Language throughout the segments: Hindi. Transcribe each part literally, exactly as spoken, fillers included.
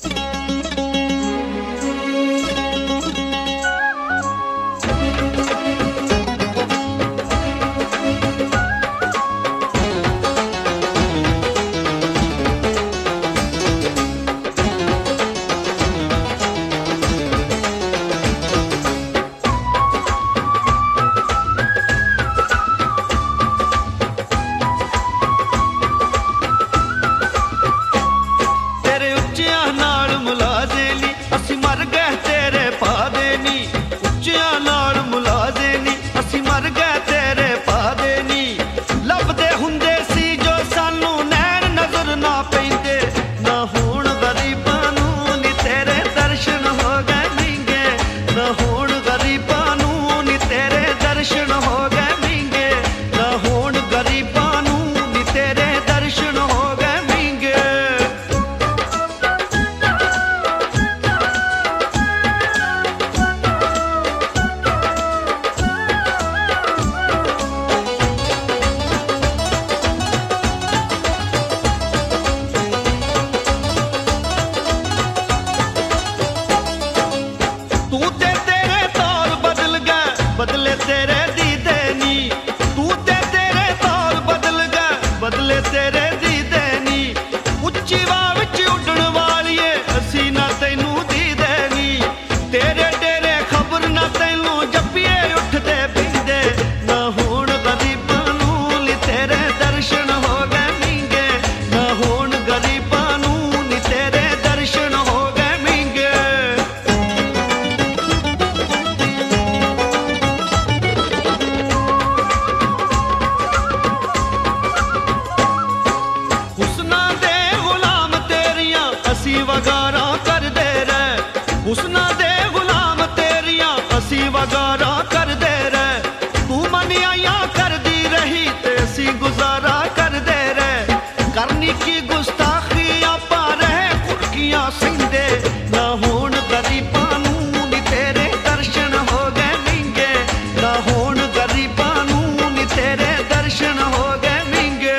हुस्ना दे गुलाम तेरिया असी वगारा कर दे रहे, तू मनिया कर दी रही ते असी गुजारा कर दे रहे। करनी की गुस्ताखी आपा रहे कुर्कियां सिंधे ना होन गरीबां नू नी तेरे दर्शन हो गए मिंगे, ना होन गरीबां नू नी तेरे दर्शन हो गए मिंगे।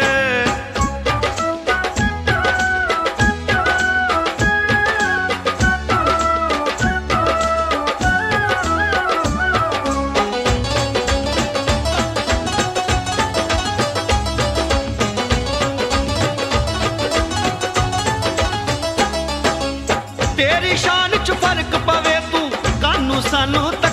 तेरी शान च फर्क पवे तू कानू सानू